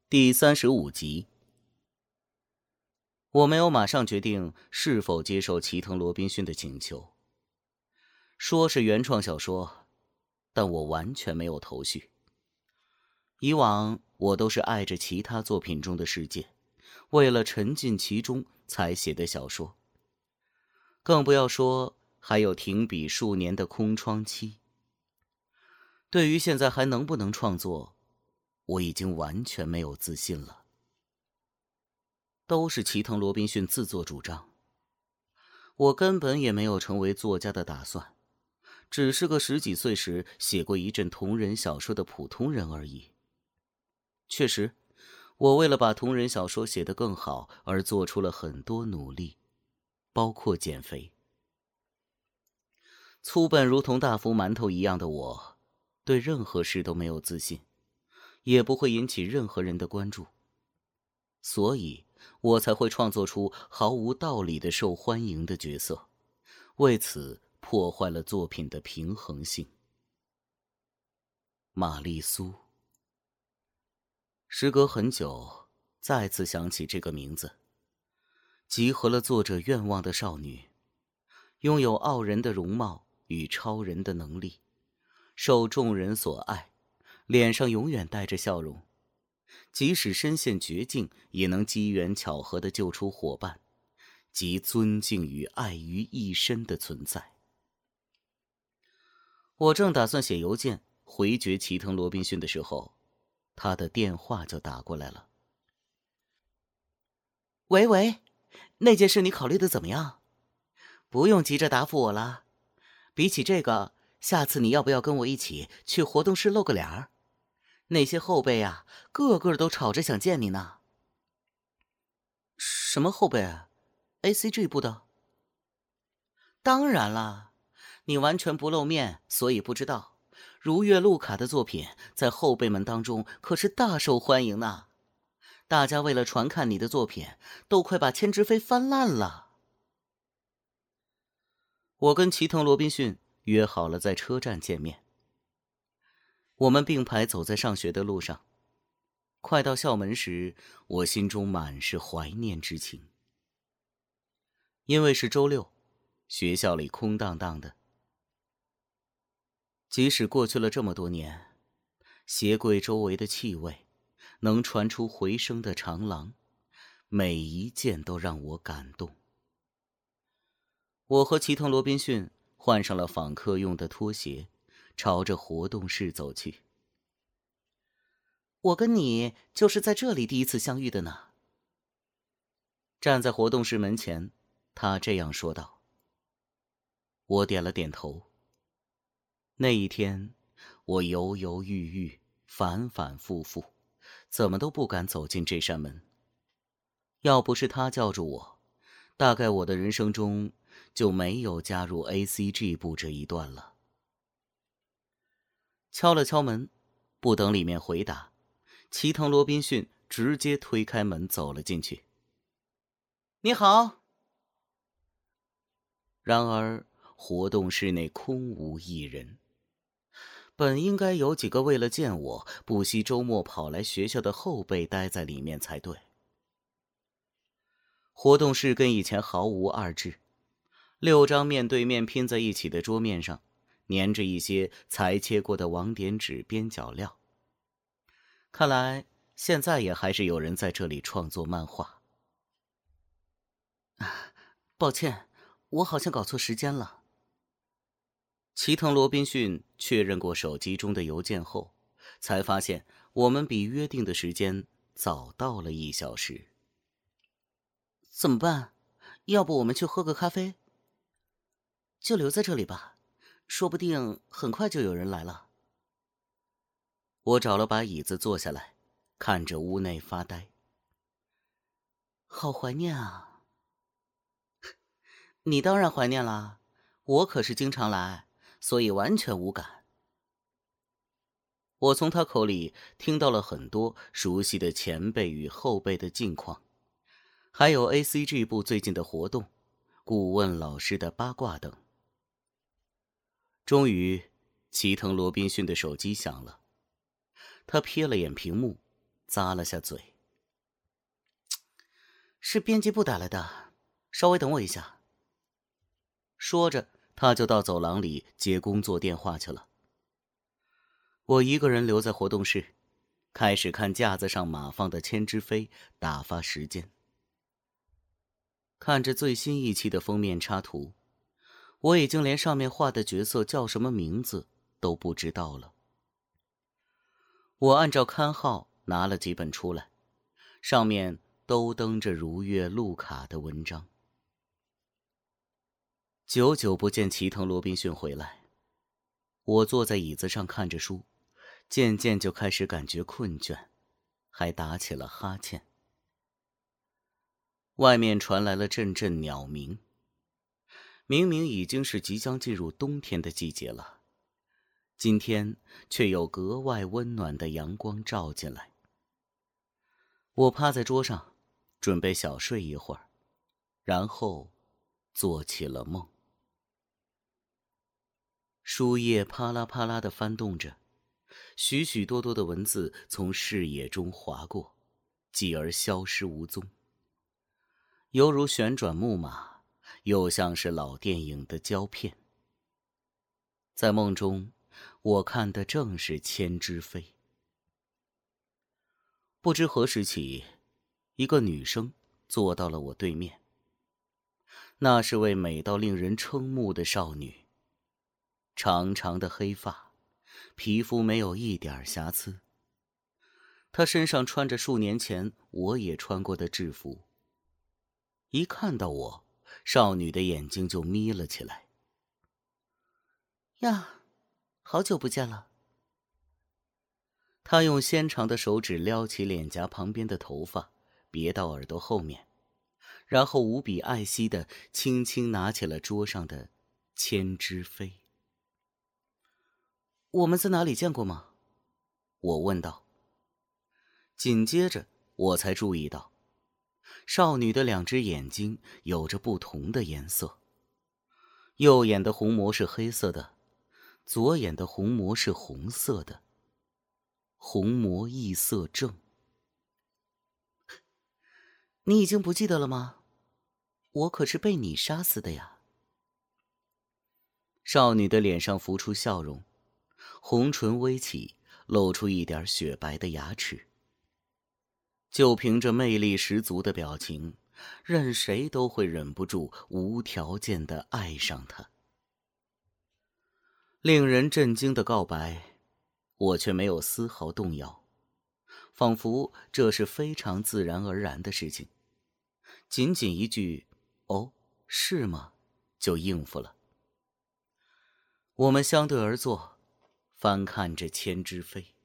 第35集。我没有马上决定是否接受齐藤罗宾逊的请求。说是原创小说，但我完全没有头绪。以往我都是爱着其他作品中的世界，为了沉浸其中才写的小说。更不要说还有停笔数年的空窗期。对于现在还能不能创作，我已经完全没有自信了。都是齐藤罗宾逊自作主张，我根本也没有成为作家的打算，只是个10几岁时写过一阵同人小说的普通人而已。确实，我为了把同人小说写得更好而做出了很多努力，包括减肥。粗笨如同大福馒头一样的我，对任何事都没有自信，也不会引起任何人的关注，所以我才会创作出毫无道理的受欢迎的角色，为此破坏了作品的平衡性。玛丽苏。时隔很久，再次想起这个名字，集合了作者愿望的少女，拥有傲人的容貌与超人的能力，受众人所爱，脸上永远带着笑容，即使身陷绝境也能机缘巧合地救出伙伴，集尊敬与爱于一身的存在。我正打算写邮件回绝齐藤罗宾逊的时候，他的电话就打过来了。喂，那件事你考虑的怎么样？不用急着答复我了。比起这个，下次你要不要跟我一起去活动室露个脸儿？那些后辈啊，个个都吵着想见你呢。什么后辈啊？ ACG 部的？当然了，你完全不露面，所以不知道。如月路卡的作品在后辈们当中可是大受欢迎呢。大家为了传看你的作品，都快把千之飞翻烂了。我跟齐藤罗宾逊约好了在车站见面。我们并排走在上学的路上，快到校门时，我心中满是怀念之情。因为是周六，学校里空荡荡的。即使过去了这么多年，鞋柜周围的气味，能传出回声的长廊，每一件都让我感动。我和齐藤罗宾逊换上了访客用的拖鞋，朝着活动室走去。我跟你就是在这里第一次相遇的呢。站在活动室门前，他这样说道。我点了点头。那一天，我犹犹豫豫，反反复复，怎么都不敢走进这扇门。要不是他叫住我，大概我的人生中就没有加入 ACG 部这一段了。敲了敲门，不等里面回答，齐藤罗宾逊直接推开门走了进去。你好。然而活动室内空无一人，本应该有几个为了见我不惜周末跑来学校的后辈待在里面才对。活动室跟以前毫无二致，6张面对面拼在一起的桌面上粘着一些裁切过的网点纸边角料，看来现在也还是有人在这里创作漫画。抱歉，我好像搞错时间了。齐藤罗宾逊确认过手机中的邮件后，才发现我们比约定的时间早到了1小时。怎么办？要不我们去喝个咖啡？就留在这里吧，说不定很快就有人来了。我找了把椅子坐下来，看着屋内发呆。好怀念啊。你当然怀念啦，我可是经常来，所以完全无感。我从他口里听到了很多熟悉的前辈与后辈的近况，还有 ACG 部最近的活动、顾问老师的八卦等。终于，齐藤罗宾逊的手机响了，他瞥了眼屏幕， 咂了下嘴。是编辑部打来的，稍微等我一下。说着，他就到走廊里接工作电话去了。我一个人留在活动室，开始看架子上码放的千之飞，打发时间。看着最新一期的封面插图，我已经连上面画的角色叫什么名字都不知道了。我按照刊号拿了几本出来，上面都登着如月路卡的文章。久久不见齐藤罗宾逊回来，我坐在椅子上看着书，渐渐就开始感觉困倦，还打起了哈欠。外面传来了阵阵鸟鸣，明明已经是即将进入冬天的季节了，今天却有格外温暖的阳光照进来。我趴在桌上，准备小睡一会儿，然后做起了梦。书页啪啦啪啦地翻动着，许许多多的文字从视野中划过，继而消失无踪，犹如旋转木马，又像是老电影的胶片。在梦中，我看的正是千之飞。不知何时起，一个女生坐到了我对面。那是位美到令人瞠目的少女，长长的黑发，皮肤没有一点瑕疵。她身上穿着数年前我也穿过的制服。一看到我，少女的眼睛就眯了起来。呀，好久不见了。她用纤长的手指撩起脸颊旁边的头发，别到耳朵后面，然后无比爱惜地轻轻拿起了桌上的千之飞。我们在哪里见过吗？我问道。紧接着我才注意到，少女的两只眼睛有着不同的颜色，右眼的虹膜是黑色的，左眼的虹膜是红色的，虹膜异色症。你已经不记得了吗？我可是被你杀死的呀。少女的脸上浮出笑容，红唇微起，露出一点雪白的牙齿。就凭着魅力十足的表情，任谁都会忍不住无条件地爱上她。令人震惊的告白，我却没有丝毫动摇，仿佛这是非常自然而然的事情。仅仅一句“哦，是吗”就应付了。我们相对而坐，翻看着千之飞。